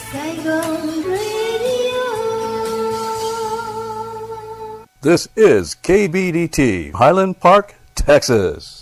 Sài Gòn Radio. This is KBDT, Highland Park, Texas.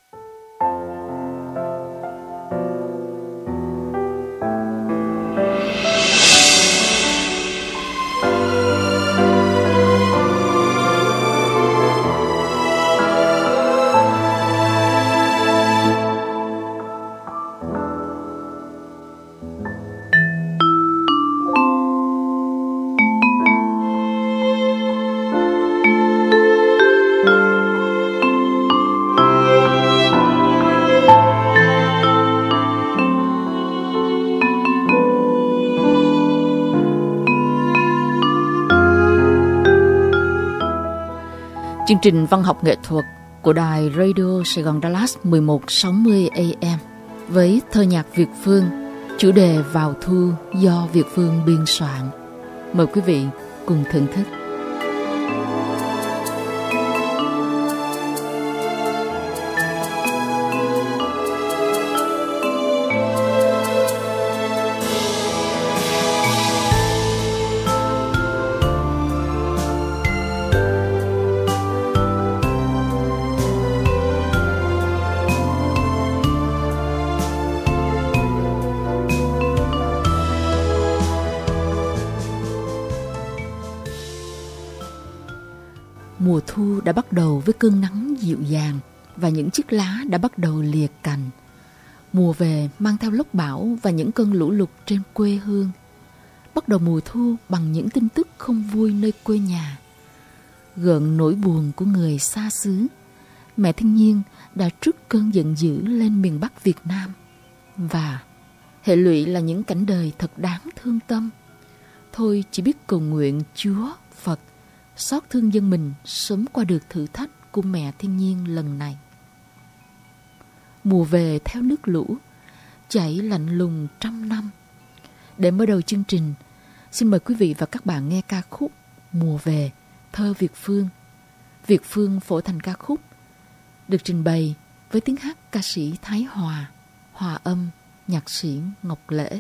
Chương trình văn học nghệ thuật của đài Radio Sài Gòn Dallas 1160 AM với thơ nhạc Việt Phương, chủ đề Vào Thu do Việt Phương biên soạn. Mời quý vị cùng thưởng thức. Mùa thu đã bắt đầu với cơn nắng dịu dàng và những chiếc lá đã bắt đầu lìa cành. Mùa về mang theo lốc bão và những cơn lũ lụt trên quê hương. Bắt đầu mùa thu bằng những tin tức không vui nơi quê nhà. Gợn nỗi buồn của người xa xứ. Mẹ thiên nhiên đã trút cơn giận dữ lên miền Bắc Việt Nam. Và hệ lụy là những cảnh đời thật đáng thương tâm. Thôi chỉ biết cầu nguyện Chúa, Phật xót thương dân mình sớm qua được thử thách của mẹ thiên nhiên lần này. Mùa về theo nước lũ, chảy lạnh lùng trăm năm. Để mở đầu chương trình, xin mời quý vị và các bạn nghe ca khúc Mùa về, thơ Việt Phương. Việt Phương phổ thành ca khúc, được trình bày với tiếng hát ca sĩ Thái Hòa, hòa âm nhạc sĩ Ngọc Lễ.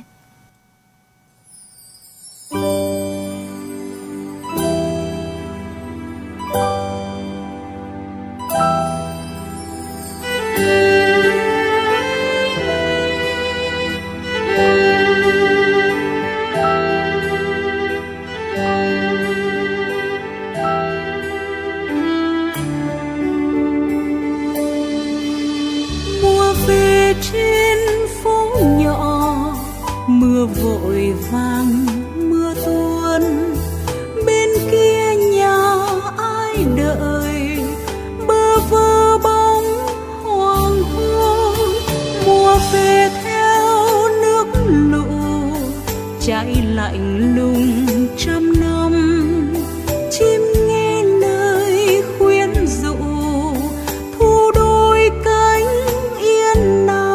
Vội vàng mưa tuôn, bên kia nhà ai đợi bơ vơ bóng hoàng hôn. Mùa về theo nước lũ chảy lạnh lùng trăm năm. Chim nghe lời khuyến dụ thu đôi cánh yên nắng.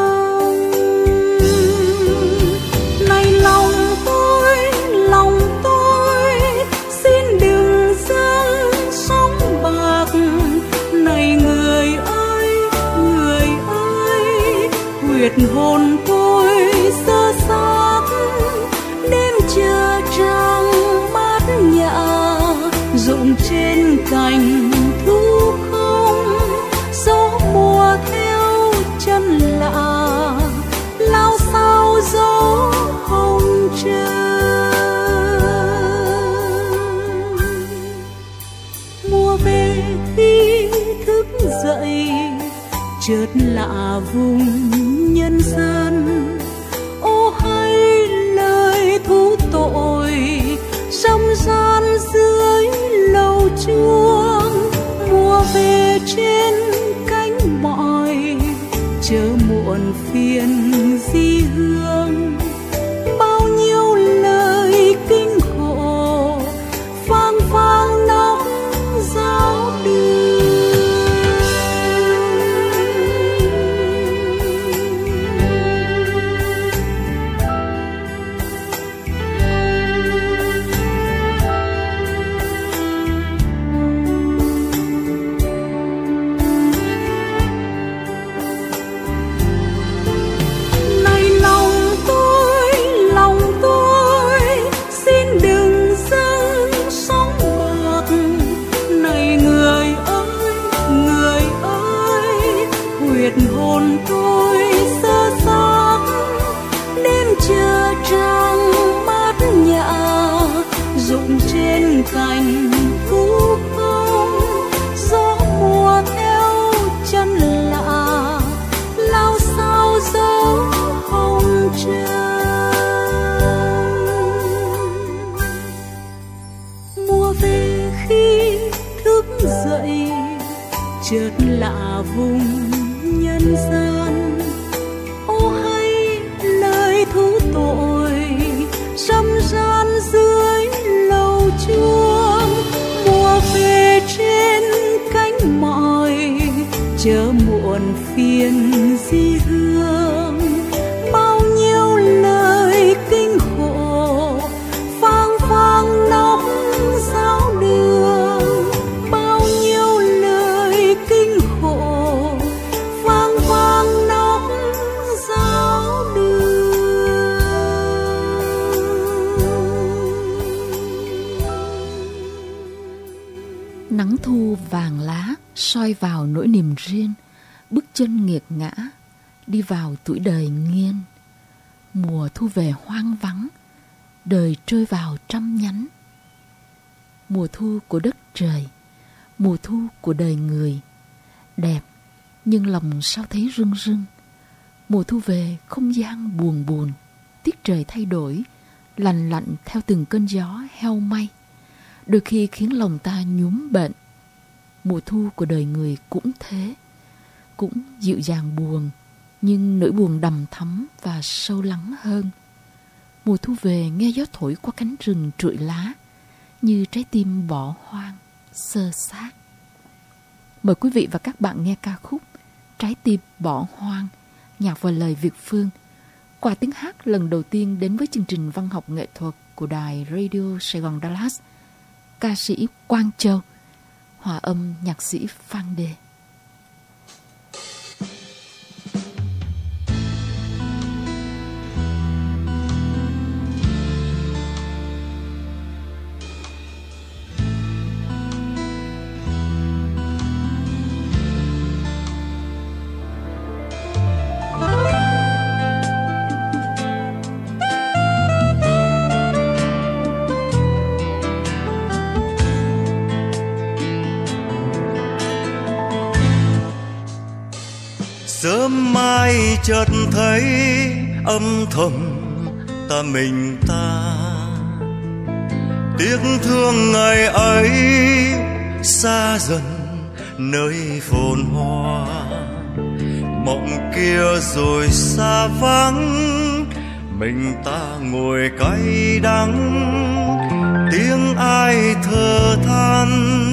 Hồn tôi sơ xác đêm chờ trăng mát nhã rụng trên cành thu không. Gió mùa theo chân lạ lao sao gió hồng trời. Mùa về khi thức dậy chợt lạ vùng nhân gian. Ô hay lời thú tội râm ran dưới lầu chuông. Mùa về trên cánh mỏi chớ muộn phiền di hương. Bao nhiêu lời kinh khổ vang vang nóng giáo đường. trăng bát nhã rụng trên cành thu không, gió mùa theo chân lạ lao sao dấu hồng trăng. Mùa về khi thức dậy chợt lạ vùng nhân gian, ô hay lời thú tội râm ran dưới lầu chuông. Mùa về trên cánh mỏi chớ muộn phiền di hương, bao nhiêu lời kinh khổ phang phang nóc giáo đường, bao nhiêu lời kinh khổ phang phang nóc giáo đường. Nắng thu vàng lá soi vào nỗi niềm riêng, bước chân nghiệt ngã đi vào tuổi đời nghiêng. Mùa thu về hoang vắng, đời trôi vào trăm nhánh. Mùa thu của đất trời, mùa thu của đời người, đẹp nhưng lòng sao thấy rưng rưng. Mùa thu về không gian buồn buồn, tiết trời thay đổi, lành lạnh theo từng cơn gió heo may, đôi khi khiến lòng ta nhuốm bệnh. Mùa thu của đời người cũng thế, cũng dịu dàng buồn, nhưng nỗi buồn đầm thắm và sâu lắng hơn. Mùa thu về nghe gió thổi qua cánh rừng trụi lá, như trái tim bỏ hoang, xơ xác. Mời quý vị và các bạn nghe ca khúc Trái tim bỏ hoang, nhạc và lời Việt Phương, qua tiếng hát lần đầu tiên đến với chương trình văn học nghệ thuật của đài Radio Sài Gòn Dallas. Ca sĩ Quang Châu, hòa âm nhạc sĩ Phan Đề. Sớm mai chợt thấy âm thầm ta mình ta, tiếc thương ngày ấy xa dần nơi phồn hoa. Mộng kia rồi xa vắng, mình ta ngồi cay đắng, tiếng ai thở than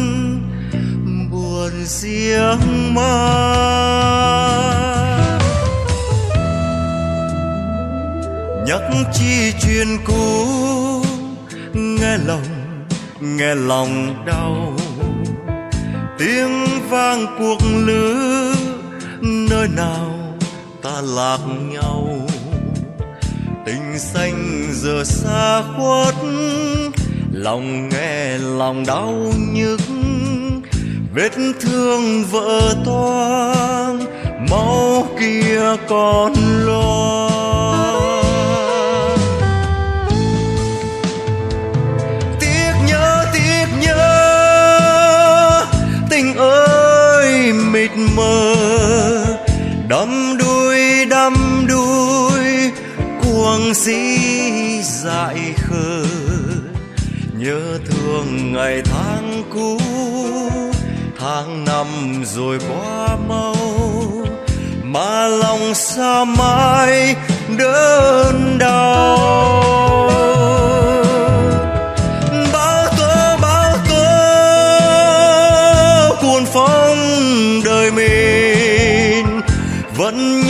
buồn riêng mang. Nhắc chi chuyện cũ, nghe lòng đau. Tiếng vang cuộc lữ, nơi nào ta lạc nhau. Tình xanh giờ xa khuất, lòng nghe lòng đau nhức. Vết thương vỡ toang, máu kia còn loang. Tình ơi mịt mờ, đắm đuôi cuồng si dại khờ. Nhớ thương ngày tháng cũ, tháng năm rồi qua mau, mà lòng sao mãi đớn đau. Cuồng phong đời mình vẫn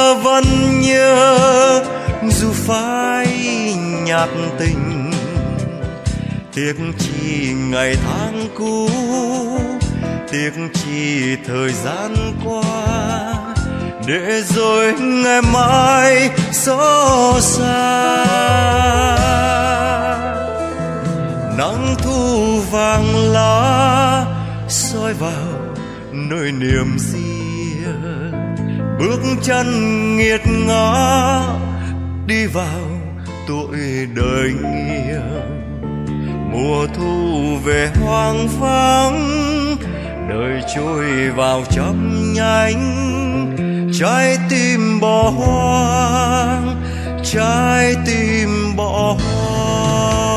nhớ dù phai nhạt tình. Tiếc chi ngày tháng cũ, tiếc chi thời gian qua, để rồi ngày mai xót xa. Nắng thu vàng lá soi vào nơi niềm riêng, bước chân nghiệt ngã đi vào tuổi đời nghiêng. Mùa thu về hoang vắng, đời trôi vào chớp nhoáng. Trái tim bỏ hoang, trái tim bỏ hoang.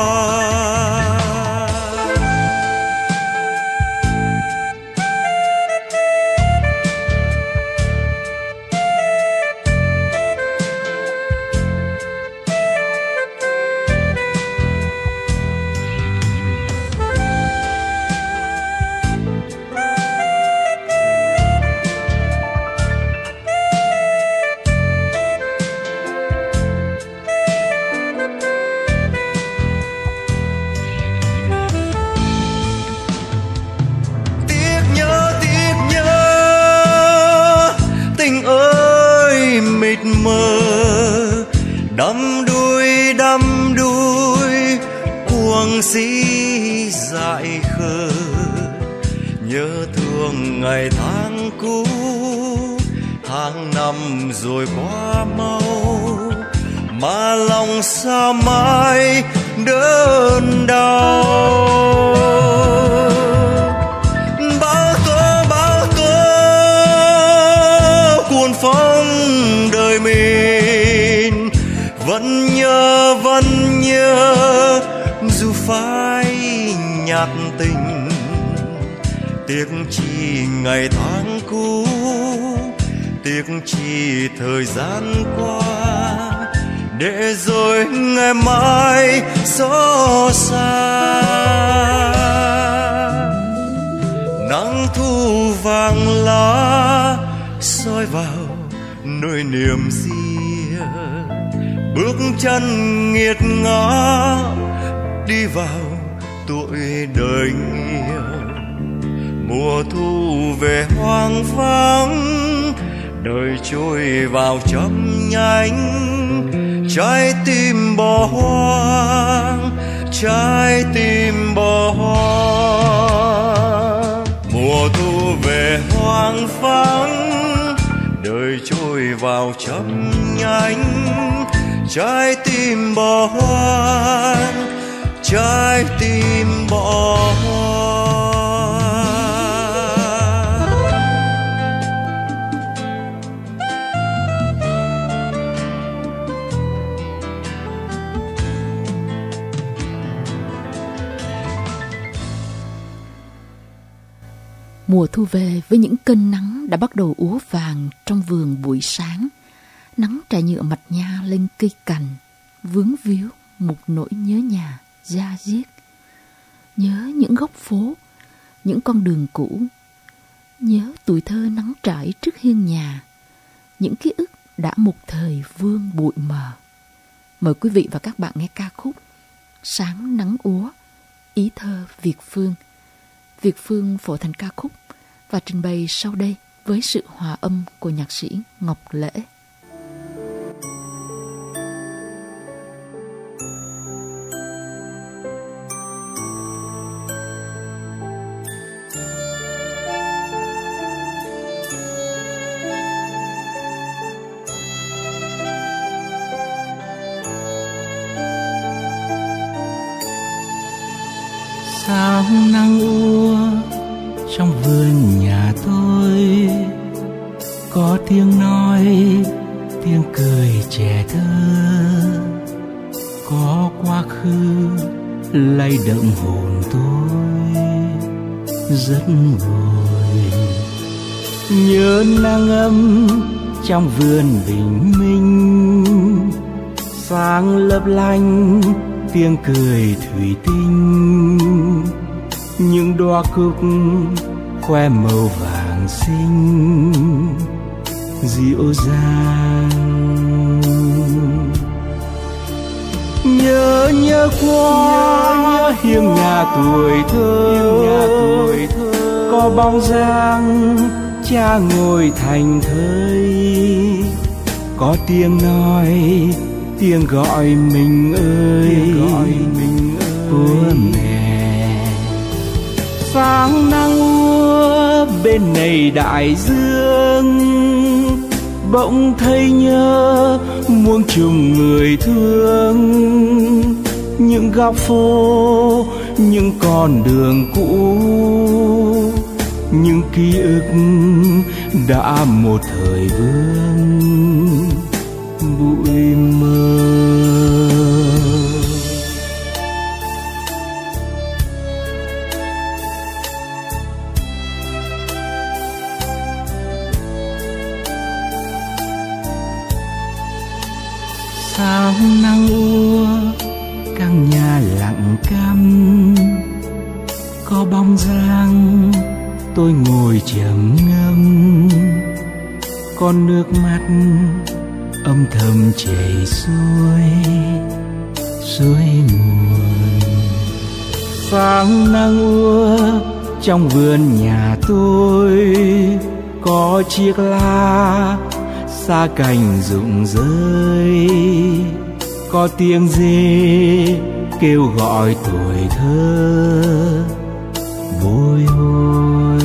Đắm đuối cuồng si dại khờ, nhớ thương ngày tháng cũ, tháng năm rồi qua mau, mà lòng sao mãi đớn đau. Bão tố cuồng phong đời mình, vẫn nhớ dù phai nhạt tình. Tiếc chi ngày tháng cũ, tiếc chi thời gian qua, để rồi ngày mai xót xa. Nắng thu vàng lá soi vào nỗi niềm riêng, bước chân nghiệt ngã đi vào tuổi đời nghiêng. Mùa thu về hoang vắng, đời trôi vào chớp nhoáng. Trái tim bỏ hoang, trái tim bỏ hoang. Mùa thu về hoang vắng, đời trôi vào chớp nhoáng. Trái tim bỏ hoang, trái tim bỏ hoang. Mùa thu về với những cơn nắng đã bắt đầu úa vàng trong vườn buổi sáng. Nắng trải nhựa mạch nha lên cây cành, vướng víu một nỗi nhớ nhà da diết. Nhớ những góc phố, những con đường cũ. Nhớ tuổi thơ nắng trải trước hiên nhà, những ký ức đã một thời vương bụi mờ. Mời quý vị và các bạn nghe ca khúc Sáng nắng úa, ý thơ Việt Phương. Việt Phương phổ thành ca khúc và trình bày sau đây với sự hòa âm của nhạc sĩ Ngọc Lễ. Sáng nắng úa trong vườn nhà tôi, có tiếng nói, tiếng cười trẻ thơ, có quá khứ lay động hồn tôi rất vui. Nhớ nắng ấm trong vườn bình minh, sáng lấp lánh tiếng cười thủy tinh, những đóa cúc khoe màu vàng xinh dịu dàng. Nhớ qua hiên nhà tuổi thơ, có bóng dáng cha ngồi thành thơi, có tiếng nói, tiếng gọi mình ơi của mẹ. Sáng nắng úa bên này đại dương, bỗng thấy nhớ muôn trùng người thương, những góc phố, những con đường cũ, những ký ức đã một thời vương bụi mơ. Sáng nắng úa, căn nhà lặng câm, có bóng dáng tôi ngồi trầm ngâm, con nước mắt âm thầm chảy xuôi nguồn. Sáng nắng úa, trong vườn nhà tôi có chiếc lá xa cành rụng rơi, có tiếng dê kêu gọi tuổi thơ bồi hồi.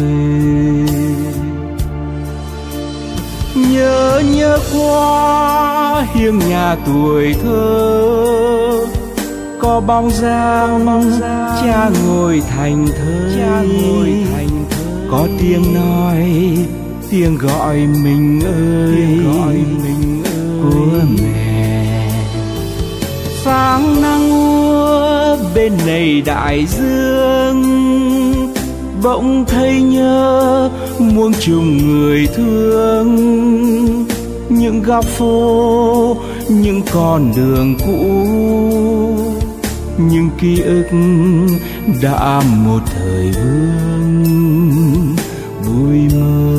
Nhớ qua hiên nhà tuổi thơ, có bóng dáng cha ngồi thành thơi, có tiếng nói tiếng gọi mình ơi của mẹ. Sáng nắng úa bên này đại dương, bỗng thấy nhớ muôn trùng người thương, những góc phố, những con đường cũ, những ký ức đã một thời vương bụi mơ.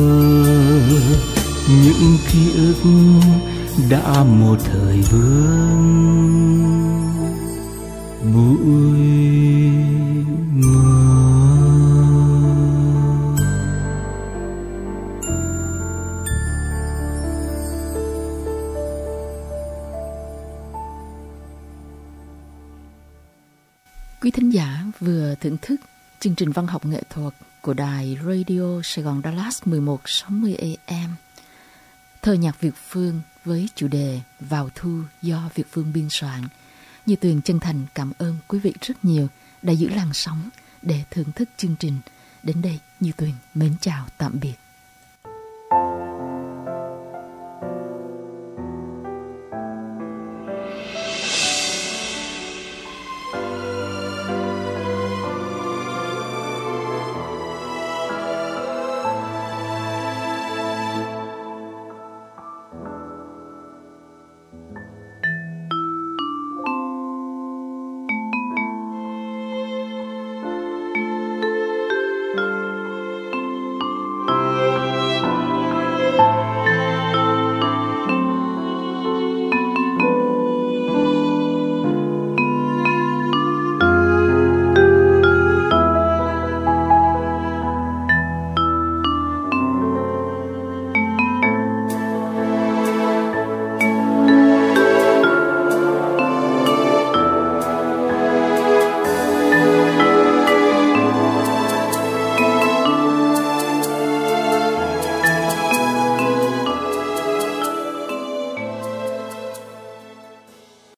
Những ký ức đã một thời vương bụi mơ. Quý thính giả vừa thưởng thức chương trình văn học nghệ thuật của đài Radio Sài Gòn Dallas 1160 AM. Thơ nhạc Việt Phương với chủ đề Vào Thu do Việt Phương biên soạn. Như Tuyền chân thành cảm ơn quý vị rất nhiều đã giữ làn sóng để thưởng thức chương trình. Đến đây Như Tuyền mến chào tạm biệt.